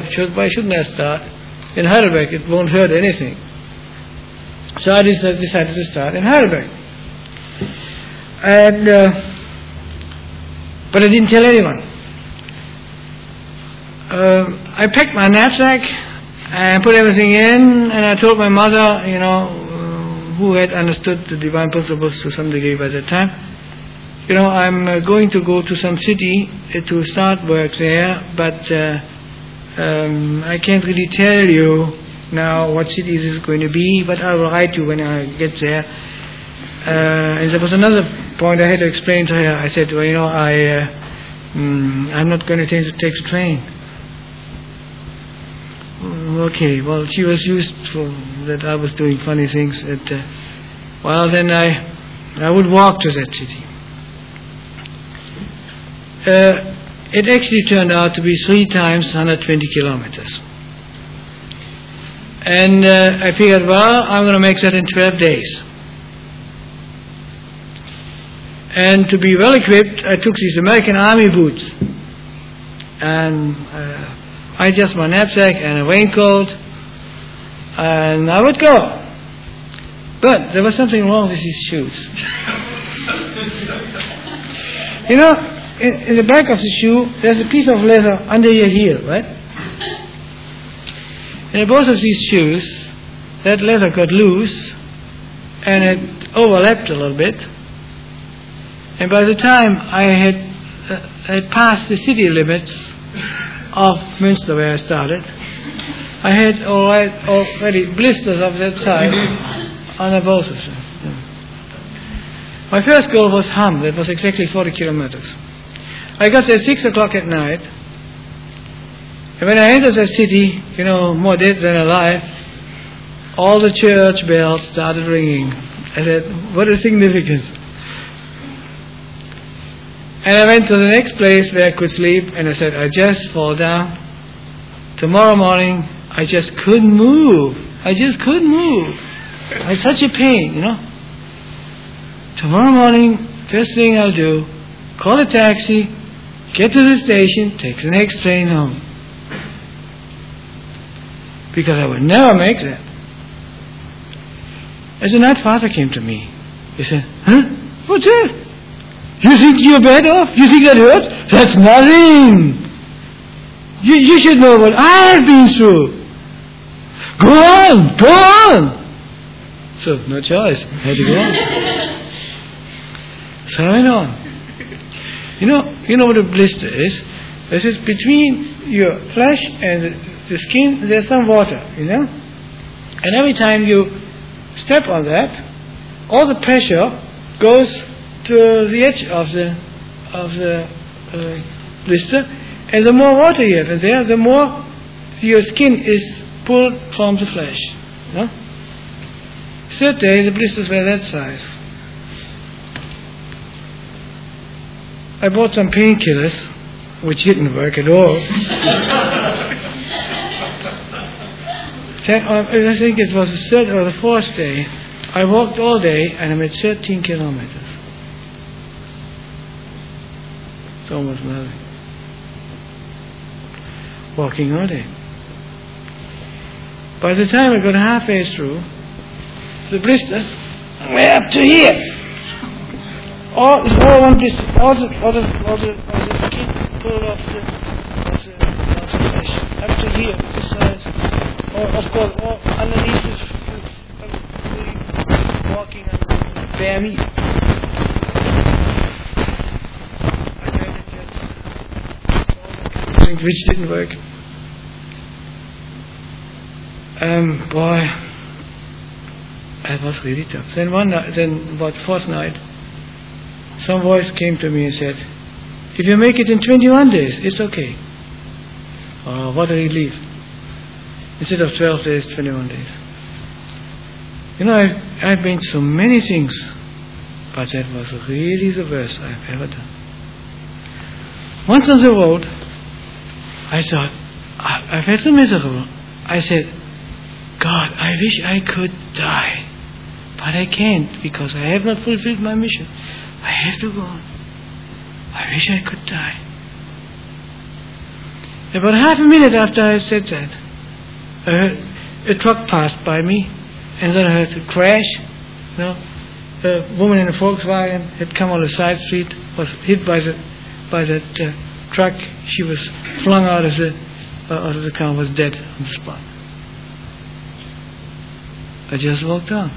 why shouldn't I start in Heidelberg? It won't hurt anything. So I decided to start in Heidelberg. And but I didn't tell anyone. I packed my knapsack and put everything in, and I told my mother, who had understood the divine principles to some degree by that time, I'm going to go to some city to start work there, but I can't really tell you now what city this is going to be, but I will write you when I get there. And there was another point I had to explain to her. I said, I'm not going to take the train. Okay, well, she was used to that I was doing funny things. Then I would walk to that city. It actually turned out to be 3 times 120 kilometers. And I figured, well, I'm going to make that in 12 days. And to be well equipped, I took these American Army boots. And I just my knapsack and a raincoat. And I would go. But there was something wrong with these shoes. In the back of the shoe, there's a piece of leather under your heel, right? And in both of these shoes, that leather got loose, and it overlapped a little bit. And by the time I had passed the city limits of Münster, where I started, I had already blisters of that size on both of them. My first goal was Hamm. That was exactly 40 kilometers. I got there at 6 o'clock at night. And when I entered the city, more dead than alive, all the church bells started ringing. I said, what a significance. And I went to the next place where I could sleep, and I said, I just fall down. Tomorrow morning, I just couldn't move. I had such a pain, Tomorrow morning, first thing I'll do, call a taxi, get to the station, take the next train home. Because I would never make that. As the night Father came to me, he said, what's that? You think you're bad off? You think that hurts? That's nothing. You should know what I have been through. Go on. So, no choice. I had to go on. So I went on. You know what a blister is? This is between your flesh and the skin, there's some water, And every time you step on that, all the pressure goes to the edge of the blister, and the more water you have in there, the more your skin is pulled from the flesh. Third day, the blisters were that size. I bought some painkillers, which didn't work at all. I think it was the 3rd or the 4th day. I walked all day, and I made 13 kilometers. It's almost nothing. Walking all day. By the time I got halfway through, the blisters were up to here. All the skin pulled off the flesh up to here, this size. Of course, all underneath is walking on bare meat. I tried to tell which didn't work. Boy, it was really tough. Then about 4th night, some voice came to me and said, if you make it in 21 days, it's okay. Oh, what a relief. Instead of 12 days, 21 days. I've been through many things, but that was really the worst I've ever done. Once on the road, I thought, I felt so miserable. I said, God, I wish I could die, but I can't because I have not fulfilled my mission. I have to go on. I wish I could die. About half a minute after I said that, I heard a truck passed by me, and then I heard a crash. A woman in a Volkswagen had come on the side street, was hit by that truck. She was flung out of the car, was dead on the spot. I just walked on.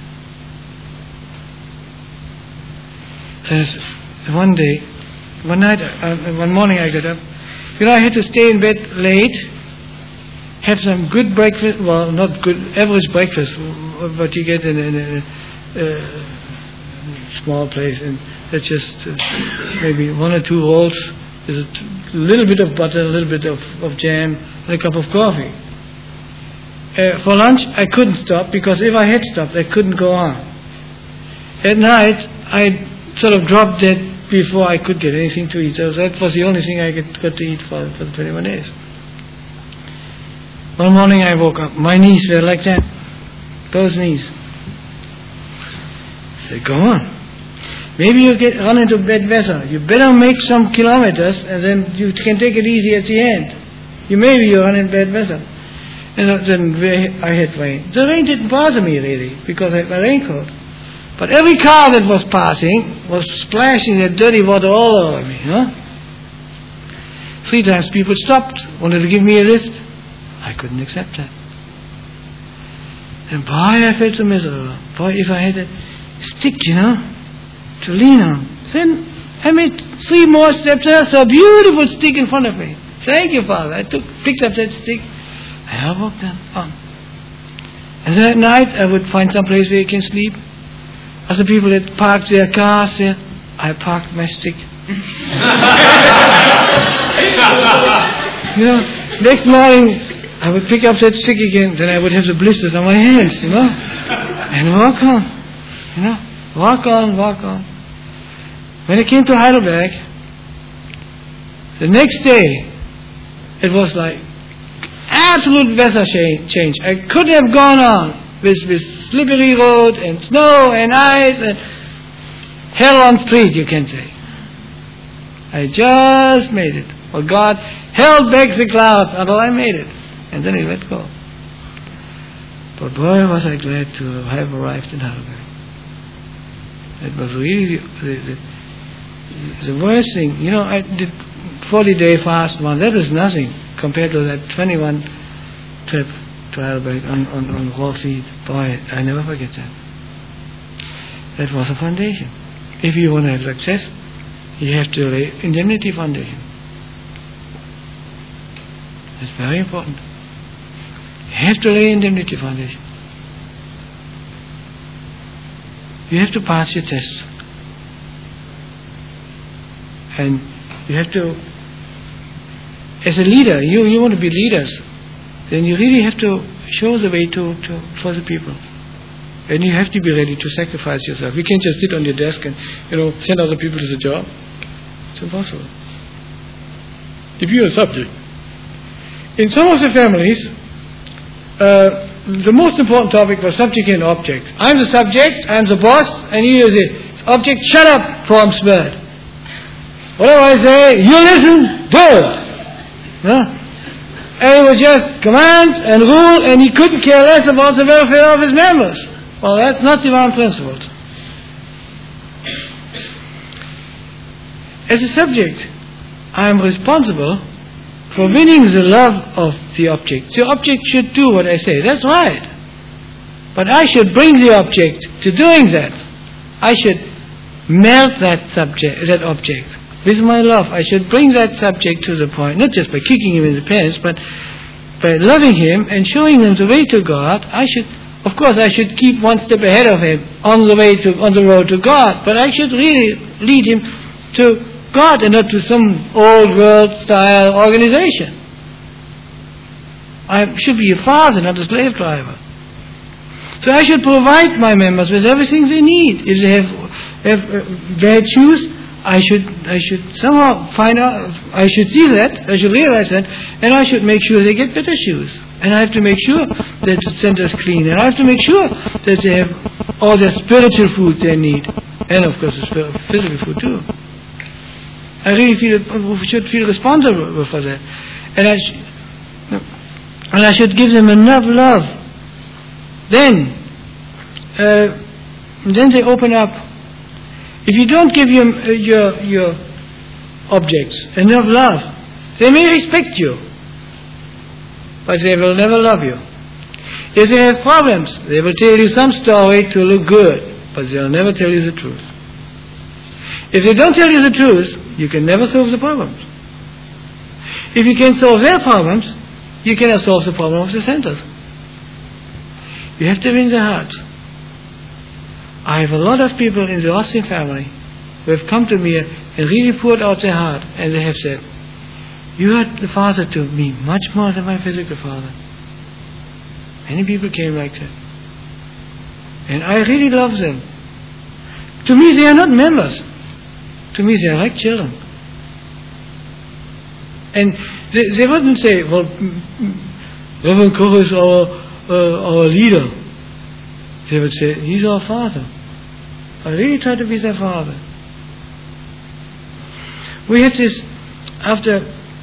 So one morning I got up. I had to stay in bed late, have some good breakfast, well, not good, average breakfast, what you get in a small place, and that's just maybe 1 or 2 rolls, there's a little bit of butter, a little bit of jam, and a cup of coffee. For lunch, I couldn't stop, because if I had stopped, I couldn't go on. At night, I sort of dropped dead before I could get anything to eat. So that was the only thing I got to eat for the 21 days. One morning I woke up. My knees were like that. Those knees. I said, go on. Maybe you run into bad weather. You better make some kilometers, and then you can take it easy at the end. Maybe you run in bad weather. And then I had rain. The rain didn't bother me really, because I had my raincoat. But every car that was passing was splashing that dirty water all over me. 3 times people stopped, wanted to give me a lift. I couldn't accept that. And boy, I felt so miserable. Boy, if I had a stick, to lean on. Then I made 3 more steps, and I saw a beautiful stick in front of me. Thank you, Father. I picked up that stick, and I walked on. And then at night, I would find some place where you can sleep. Other people had parked their cars there. I parked my stick. Next morning I would pick up that stick again. Then I would have the blisters on my hands, and walk on. Walk on. When I came to Heidelberg, the next day, it was like absolute weather change. I could have gone on with slippery road and snow and ice and hell on street, you can say. I just made it. Well, God held back the clouds until I made it, and then He let go. But boy, was I glad to have arrived in Heidelberg. It was really the worst thing. I did 40-day fast one. That is nothing compared to that 21 trip to Heidelberg on raw feed. Boy, I never forget that. That was a foundation. If you want to have success, you have to lay indemnity foundation. That's very important. You have to lay indemnity foundation. You have to pass your tests. And you have to, as a leader, you want to be leaders, then you really have to show the way for the people. And you have to be ready to sacrifice yourself. You can't just sit on your desk and, send other people to the job. It's impossible. If you're a subject. In some of the families, the most important topic was subject and object. I'm the subject, I'm the boss, and you are the object. Shut up, From's word. Whatever I say, you listen, do it. And it was just commands and rule, and he couldn't care less about the welfare of his members. Well, that's not divine principles. As a subject, I am responsible for winning the love of the object. The object should do what I say. That's right. But I should bring the object to doing that. I should melt that object with my love. I should bring that subject to the point, not just by kicking him in the pants, but by loving him and showing him the way to God. I should keep one step ahead of him on the road to God, but I should really lead him to God and not to some old world style organization. I should be a father, not a slave driver. So I should provide my members with everything they need. If they have bad shoes, I should somehow find out, I should see that, I should realize that, and I should make sure they get better shoes. And I have to make sure that the center is clean, and I have to make sure that they have all the spiritual food they need, and of course the physical food too. I really should feel responsible for that. and I should give them enough love. Then they open up. If you don't give your objects enough love, they may respect you, but they will never love you. If they have problems, they will tell you some story to look good, but they will never tell you the truth. If they don't tell you the truth, you can never solve the problems. If you can solve their problems, you cannot solve the problem of the centers. You have to win their hearts. I have a lot of people in the Austin family who have come to me and really poured out their heart, and they have said, "You are the father to me much more than my physical father." Many people came like that. And I really love them. To me, they are not members. To me, they are like children. And they wouldn't say, "Well, Reverend Koch is our leader." They would say, "He's our father." I really try to be their father. We had this, after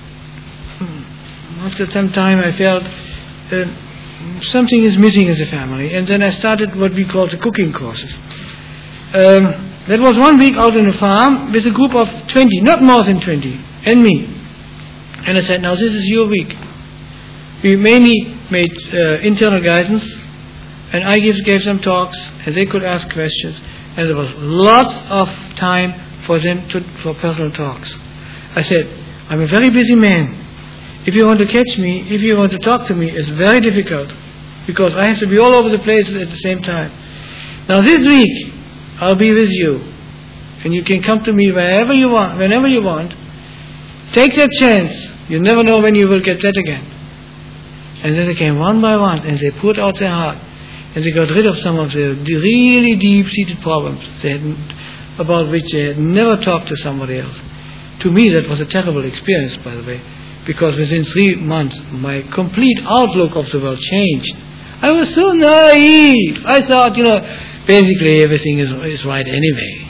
some time I felt something is missing in the family, and then I started what we call the cooking courses. That was 1 week out on a farm with a group of 20, not more than 20, and me. And I said, "Now this is your week." We mainly made internal guidance, and I gave them talks, and they could ask questions, and there was lots of time for them for personal talks. I said, "I'm a very busy man. If you want to catch me, if you want to talk to me, it's very difficult, because I have to be all over the place at the same time. Now this week, I'll be with you, and you can come to me whenever you want. Take that chance. You never know when you will get that again." And then they came one by one, and they poured out their heart, and they got rid of some of the really deep-seated problems about which they had never talked to somebody else. To me, that was a terrible experience, by the way, because within 3 months, my complete outlook of the world changed. I was so naive. I thought, basically everything is right anyway,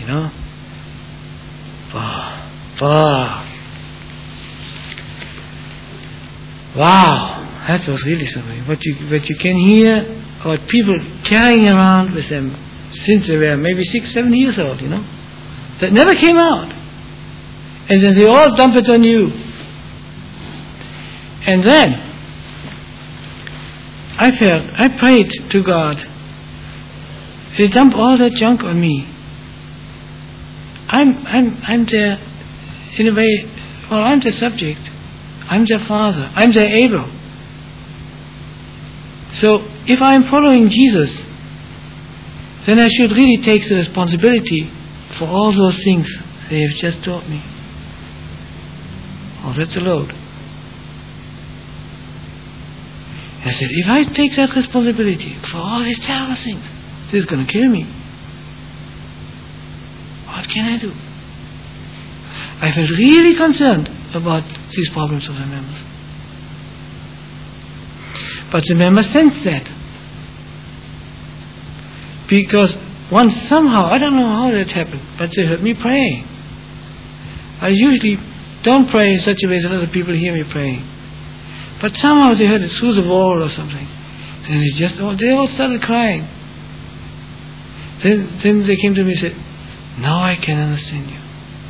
Wow, that was really something. What you can hear about people carrying around with them since they were maybe 6, 7 years old, that never came out. And then they all dump it on you. And then I prayed to God, they dump all that junk on me. I'm their, in a way, I'm the subject. I'm their father. I'm their Abel. So if I'm following Jesus, then I should really take the responsibility for all those things they have just taught me. Oh, that's a load. I said, if I take that responsibility for all these terrible things, this is going to kill me. What can I do? I felt really concerned about these problems of the members. But the members sensed that. Because once somehow, I don't know how that happened, but they heard me praying. I usually don't pray in such a way that other people hear me praying. But somehow they heard it through the wall or something. And they all started crying. Then they came to me and said, "Now I can understand you."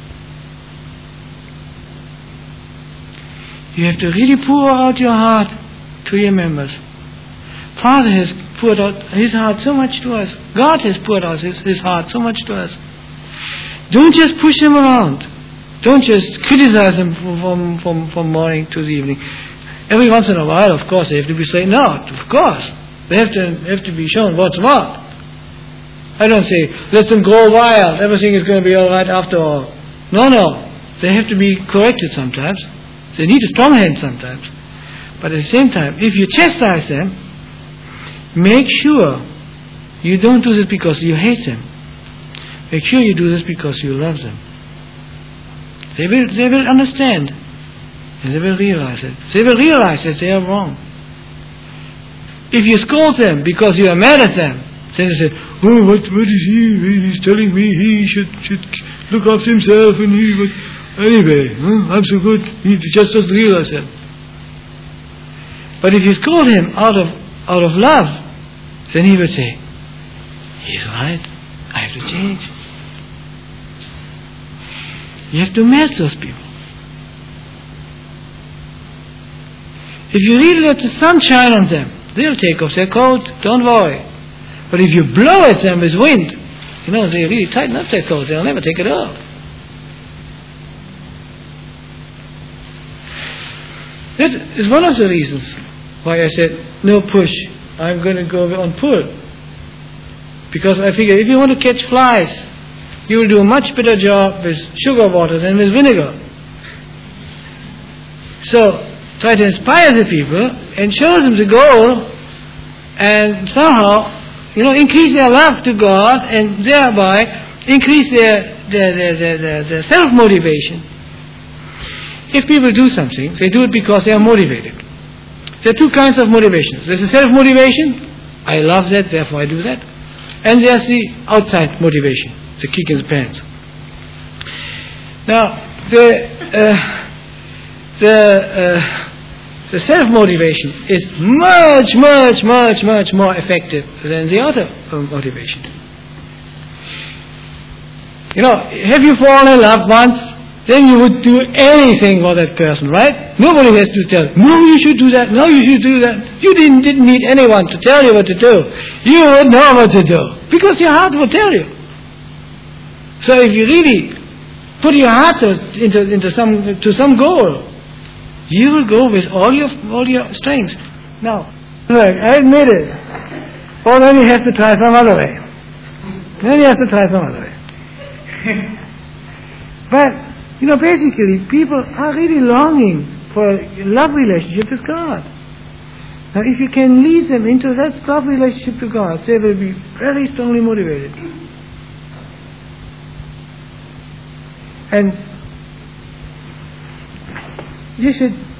You have to really pour out your heart to your members. Father has poured out His heart so much to us. God has poured out His heart so much to us. Don't just push them around. Don't just criticize them from morning to the evening. Every once in a while, of course, they have to be straightened out. Of course. They have to be shown what's what. I don't say, let them grow wild. Everything is going to be all right after all. No. They have to be corrected sometimes. They need a strong hand sometimes. But at the same time, if you chastise them, make sure you don't do this because you hate them. Make sure you do this because you love them. They will understand. And they will realize it. They will realize that they are wrong. If you scold them because you are mad at them, then they say, "Oh, what is he? He's telling me he should look after himself, and anyway, I'm so good." He just doesn't realize that. But if you scold him out of love, then he will say, he's right, I have to change. You have to melt those people. If you really let the sun shine on them, they'll take off their coat, don't worry. But if you blow at them with wind, they really tighten up their coat, they'll never take it off. That is one of the reasons why I said, no push, I'm going to go on pull. Because I figure if you want to catch flies, you will do a much better job with sugar water than with vinegar. So, try to inspire the people and show them the goal and somehow, increase their love to God and thereby increase their self-motivation. If people do something, they do it because they are motivated. There are two kinds of motivations. There's the self-motivation, I love that, therefore I do that. And there's the outside motivation, the kick in the pants. Now, the self-motivation is much more effective than the other motivation. Have you fallen in love once? Then you would do anything for that person, right? Nobody has to tell, no, you should do that, no, you should do that. You didn't need anyone to tell you what to do. You would know what to do, because your heart will tell you. So if you really put your heart to some goal, you will go with all your strength. Now, look, I admit it. Or then you have to try some other way. But basically, people are really longing for a love relationship with God. Now, if you can lead them into that love relationship to God, they will be very strongly motivated. And you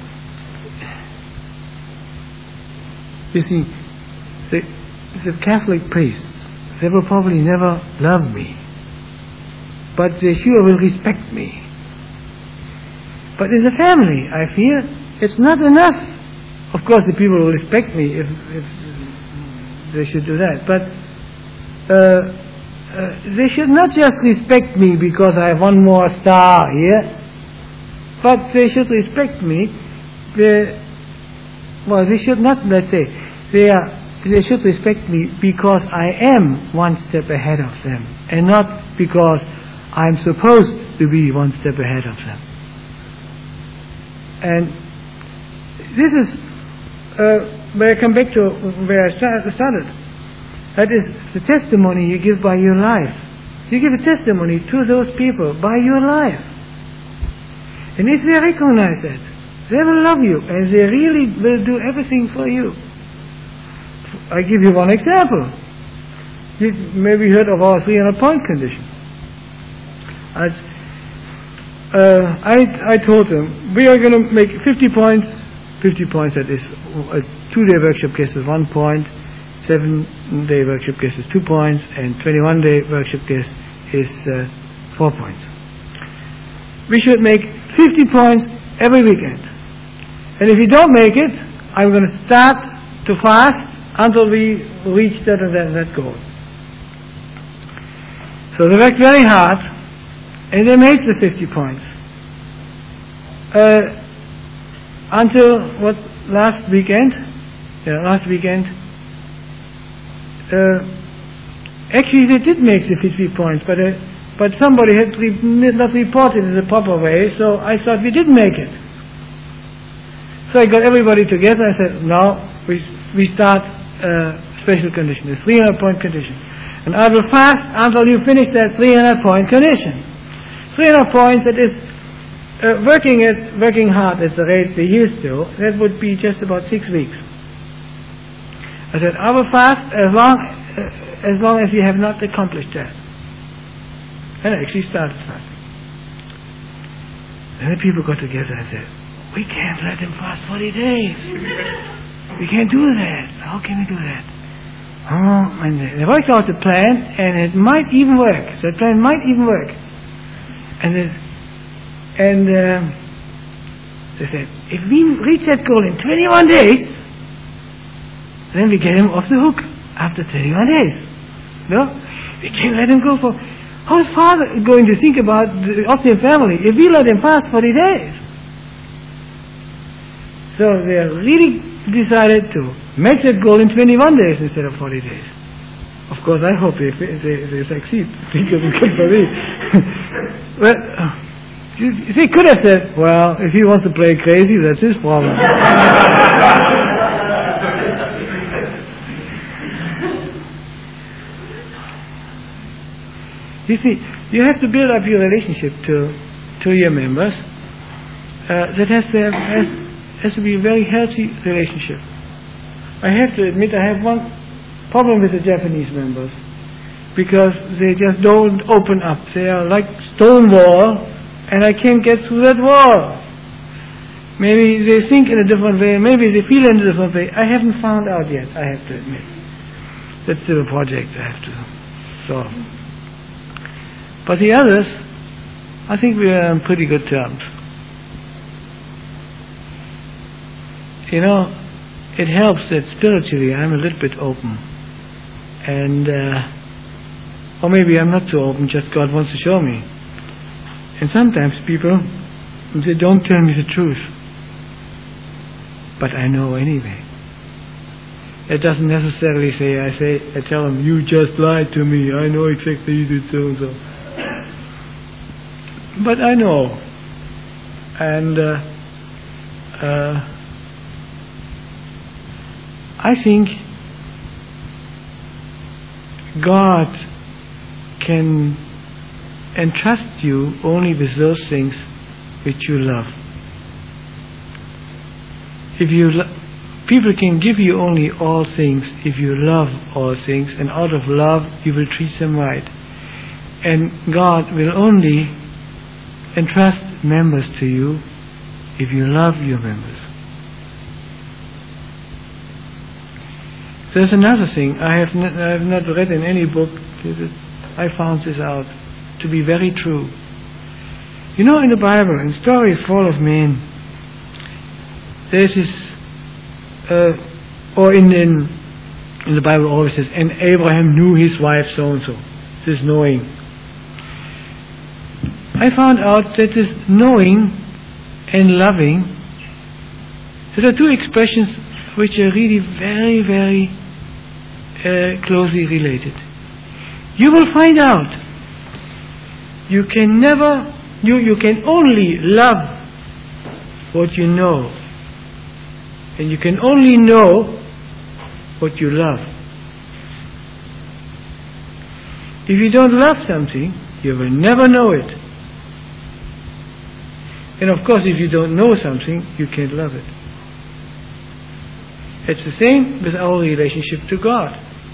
see, the Catholic priests, they will probably never love me, but they sure will respect me. But in the family, I fear, it's not enough. Of course, the people will respect me if they should do that. But they should not just respect me because I have one more star here, but they should respect me. They should not, let's say, they should respect me because I am one step ahead of them, and not because I'm supposed to be one step ahead of them. And this is where I come back to where I started. That is the testimony you give by your life. You give a testimony to those people by your life. And if they recognize that, they will love you and they really will do everything for you. I give you one example. You maybe heard of our 300-point condition. I told them, we are going to make 50 points, that is, a 2-day workshop case is 1 point, 7-day workshop case is 2 points, and 21-day workshop case is 4 points. We should make 50 points every weekend. And if we don't make it, I'm going to start to fast until we reach that goal. So they worked very hard, and they made the 50 points. Until last weekend, actually they did make the 50 points, but somebody had not reported it in the proper way, so I thought we didn't make it. So I got everybody together. I said, now we start a special condition, a 300-point condition. And I will fast until you finish that 300-point condition. 300 points, that is working hard at the rate they used to, that would be just about 6 weeks. I said, I will fast as long as you have not accomplished that. And I actually started fasting. Then the people got together and said, we can't let him fast 40 days. We can't do that. How can we do that? Oh, and they worked out the plan, and it might even work. The plan might even work. And they said, if we reach that goal in 21 days, then we get him off the hook after 21 days. No? We can't let him go for... How is Father going to think about the Austrian family if we let him fast 40 days? So they really decided to make that goal in 21 days instead of 40 days. Of course, I hope they succeed, because it's good for me. But they could have said, well, if he wants to play crazy, that's his problem. You see, you have to build up your relationship to your members. That has to be a very healthy relationship. I have to admit, I have one problem with the Japanese members, because they just don't open up. They are like stone wall, and I can't get through that wall. Maybe they think in a different way, maybe they feel in a different way. I haven't found out yet, I have to admit. That's still a project I have to solve. But the others, I think we are on pretty good terms. You know, it helps that spiritually I'm a little bit open. And, or maybe I'm not so open, just God wants to show me. And sometimes people, they don't tell me the truth. But I know anyway. It doesn't necessarily say, I tell them, you just lied to me, I know exactly you did so and so. But I know. And I think God can entrust you only with those things which you love. If you people can give you only all things if you love all things, and out of love you will treat them right. And God will only entrust members to you if you love your members. There's another thing I have not read in any book. I found this out to be very true. You know, in the Bible, in Story Fall of Man, there's this, or in the Bible always says, and Abraham knew his wife so and so. This knowing. I found out that this knowing and loving, there are two expressions which are really very, very closely related. You will find out you can never, you can only love what you know, and you can only know what you love. If you don't love something, you will never know it. And of course, if you don't know something, you can't love it. It's the same with our relationship to God.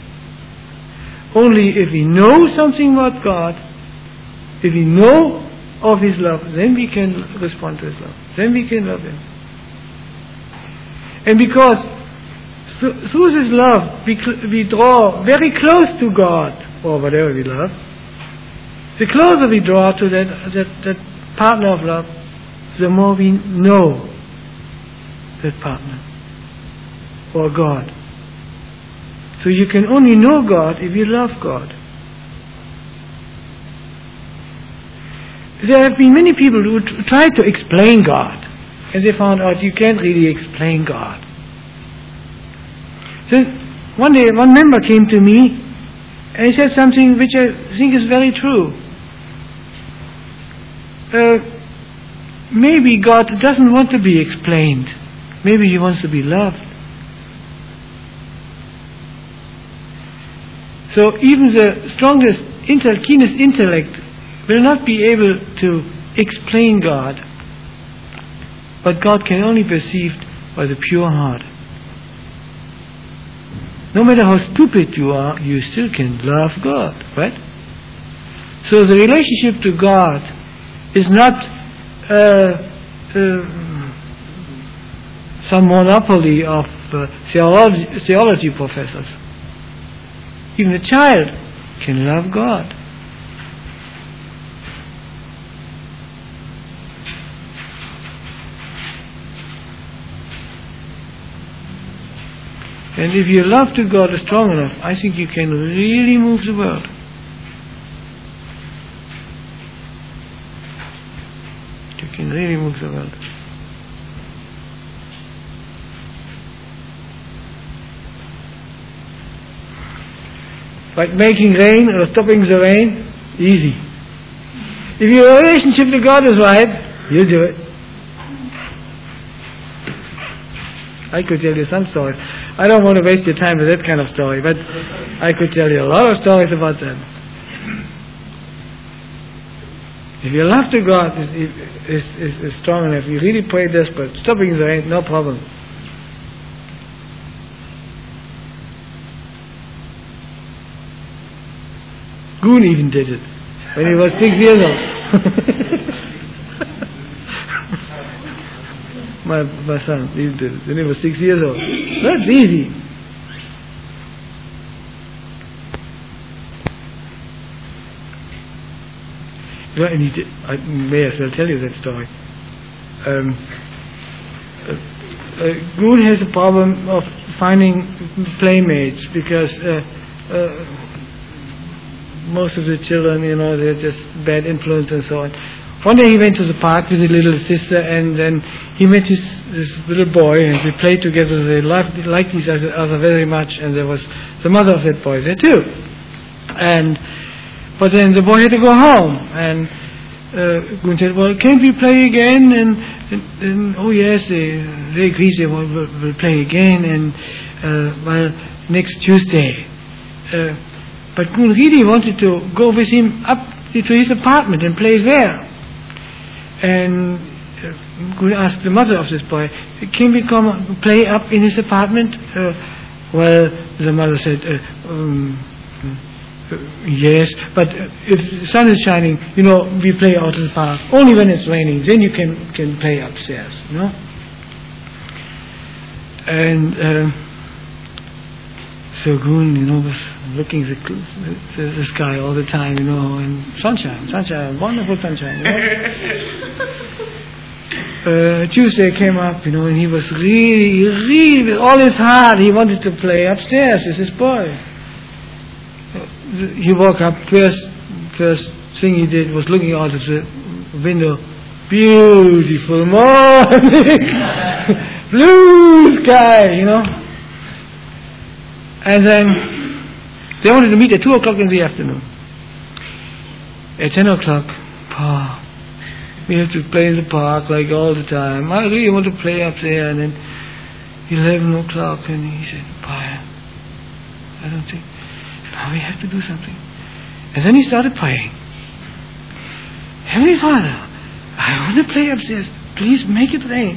Only if we know something about God, if we know of His love, then we can respond to His love. Then we can love Him. And because through this love, we draw very close to God, or whatever we love. The closer we draw to that partner of love, the more we know that partner, or God. So you can only know God if you love God. There have been many people who tried to explain God, and they found out you can't really explain God. So one day, one member came to me, and he said something which I think is very true. Maybe God doesn't want to be explained. Maybe He wants to be loved. So even the strongest, keenest intellect will not be able to explain God, but God can only be perceived by the pure heart. No matter how stupid you are, you still can love God, right? So the relationship to God is not some monopoly of theology professors. Even a child can love God. And if your love to God is strong enough, I think you can really move the world. You can really move the world. But making rain or stopping the rain, easy. If your relationship to God is right, you'll do it. I could tell you some stories. I don't want to waste your time with that kind of story, but I could tell you a lot of stories about that. If your love to God is strong enough, you really pray desperate, stopping the rain, no problem. Goon even did it when he was 6 years old. my son, he did it when he was 6 years old. That's easy. And he did, I may as well tell you that story. Goon has a problem of finding playmates because most of the children, they're just bad influence and so on. One day he went to the park with his little sister, and then he met this little boy, and they played together. They liked each other very much, and there was the mother of that boy there too. But then the boy had to go home, and Goon said, "Well, can't we play again?" And oh yes, they agreed they will play again, and next Tuesday. But Goon really wanted to go with him up to his apartment and play there. And Goon asked the mother of this boy, "Can we come play up in his apartment?" Well, the mother said, "Yes, but if the sun is shining, we play out in the park. Only when it's raining, then you can play upstairs, And so Goon, was looking at the sky all the time, and sunshine, wonderful sunshine. Tuesday came up, and he was really, with all his heart, he wanted to play upstairs with his boy. He woke up, first thing he did was looking out of the window. Beautiful morning, blue sky, And then they wanted to meet at 2 o'clock in the afternoon. At 10 o'clock, Pa, we have to play in the park like all the time. I really want to play up there. And then 11 o'clock, and he said, Pa, I don't think, we have to do something. And then he started praying. Heavenly Father, I want to play upstairs. Please make it rain.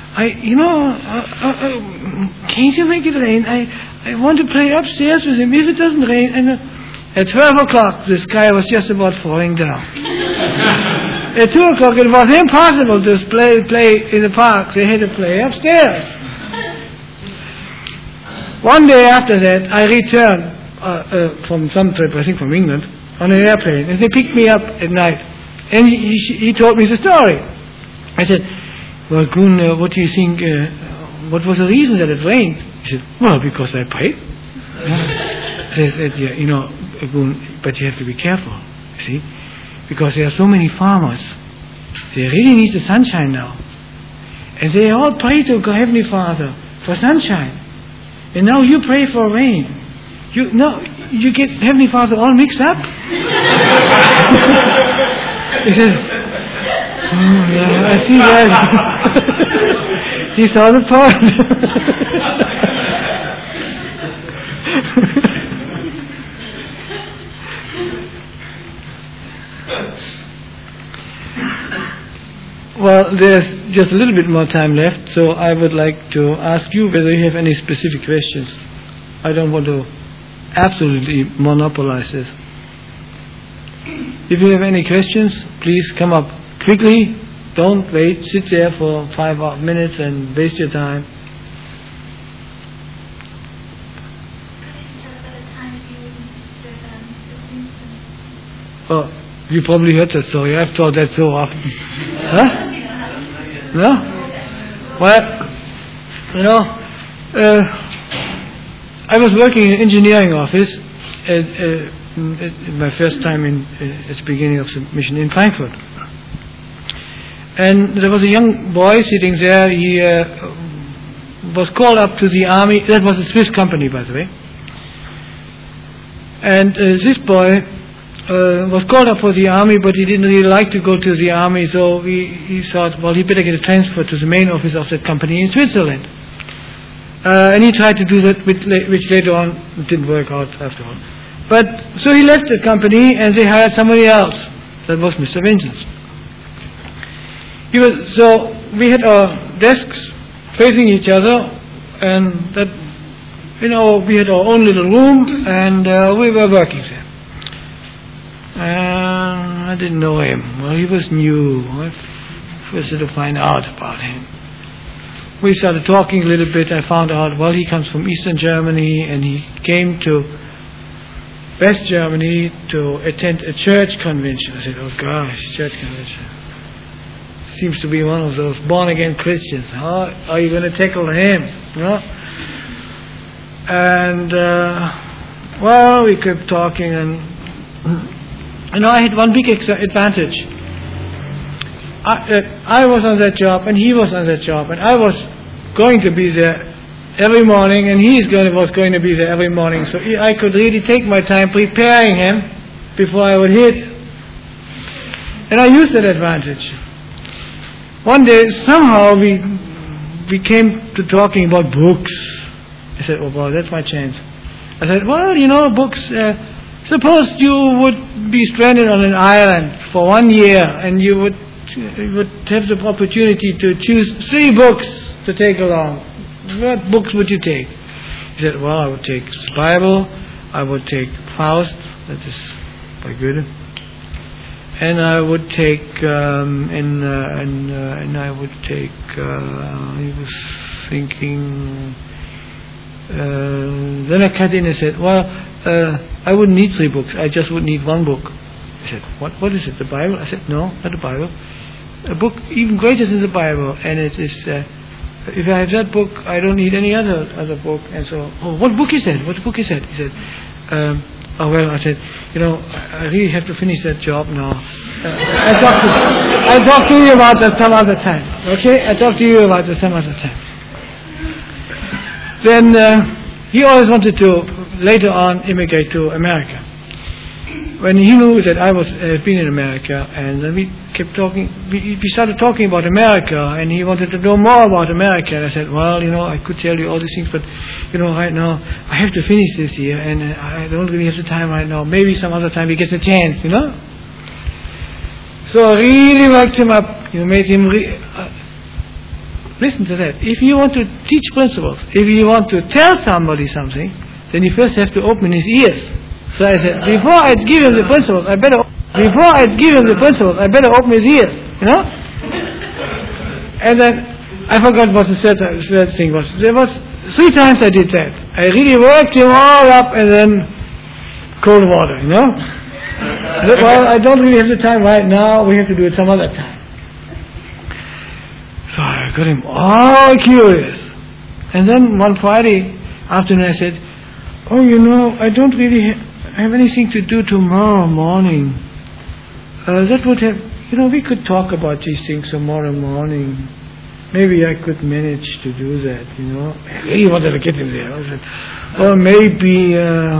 Can't you make it rain? I want to play upstairs with him. If it doesn't rain, and at 12 o'clock, the sky was just about falling down. At 2 o'clock, it was impossible to play in the park. They had to play upstairs. One day after that, I returned from some trip, I think from England, on an airplane, and they picked me up at night. And he told me the story. I said, "Well, Goon, what do you think? What was the reason that it rained?" He said, "Well, because I prayed." They said, "Yeah, Goon, but you have to be careful, see, because there are so many farmers. They really need the sunshine now, and they all pray to God, Heavenly Father, for sunshine. And now you pray for rain. You get Heavenly Father all mixed up." He said, "Oh, yeah, I see that." He saw the point. Well, there's just a little bit more time left, so I would like to ask you whether you have any specific questions. I don't want to absolutely monopolize this. If you have any questions, please come up quickly. Don't wait. Sit there for 5 minutes and waste your time. Oh, you probably heard that story. I've told that so often. Huh? No? Well, I was working in an engineering office at my first time at the beginning of the mission in Frankfurt. And there was a young boy sitting there. He was called up to the army. That was a Swiss company, by the way. And this boy was called up for the army, but he didn't really like to go to the army, so he thought, well, he better get a transfer to the main office of that company in Switzerland. And he tried to do that, which later on didn't work out after all. But so he left the company, and they hired somebody else. That was Mr. Vincent. So we had our desks facing each other, and that, we had our own little room, and we were working there. I didn't know him. Well, he was new. I first had to find out about him. We started talking a little bit. I found out, well, he comes from Eastern Germany, and he came to West Germany to attend a church convention. I said, oh gosh, church convention. Seems to be one of those born-again Christians. How are you going to tackle him? And, well, we kept talking, and I had one big advantage. I was on that job, and he was on that job, and I was going to be there every morning, and he was going to be there every morning. So I could really take my time preparing him before I would hit. And I used that advantage. One day, somehow, we came to talking about books. I said, oh, well, that's my chance. I said, well, books, suppose you would be stranded on an island for 1 year, and you would have the opportunity to choose 3 books to take along. What books would you take? He said, well, I would take the Bible, I would take Faust, that is by Goethe, and I would take, he was thinking, then I cut in and said, well, I wouldn't need 3 books, I just would need 1 book. He said, what is it, the Bible? I said, no, not the Bible. A book even greater than the Bible, and it is, if I have that book, I don't need any other book. And so, oh, what book is that? What book is that? He said, oh, well, I said, I really have to finish that job now. I'll talk to you about that some other time. Okay? I'll talk to you about that some other time. Then he always wanted to, later on, immigrate to America. When he knew that I had been in America, and then we kept talking, we started talking about America, and he wanted to know more about America. And I said, well, I could tell you all these things, but, right now, I have to finish this year, and I don't really have the time right now. Maybe some other time he gets a chance, So I really worked him up. Made him listen to that. If you want to teach principles, if you want to tell somebody something, then you first have to open his ears. So I said, before I give him the principles, I better open his ears, And then I forgot what the third thing was. There was 3 times I did that. I really worked him all up, and then cold water, I said, well, I don't really have the time right now. We have to do it some other time. So I got him all curious. And then one Friday afternoon I said, oh, I don't really have anything to do tomorrow morning. That would have, we could talk about these things tomorrow morning. Maybe I could manage to do that, I really wanted to get him there. I said, well, maybe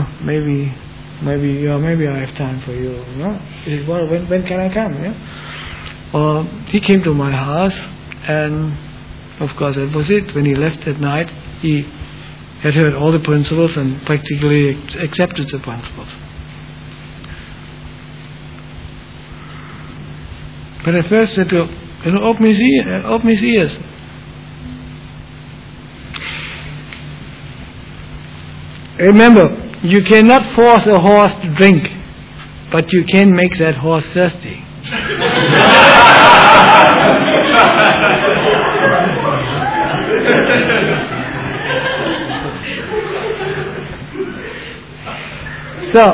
I have time for you, He said, well, when can I come, he came to my house, and of course that was it. When he left at night, he had heard all the principles and practically accepted the principles. But at first, I had to open his ears. Remember, you cannot force a horse to drink, but you can make that horse thirsty. So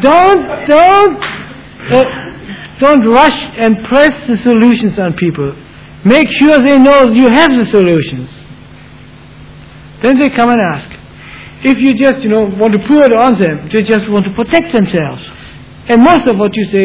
don't rush and press the solutions on people. Make sure they know you have the solutions. Then they come and ask. if you just, want to pour it on them, they just want to protect themselves. And most of what you say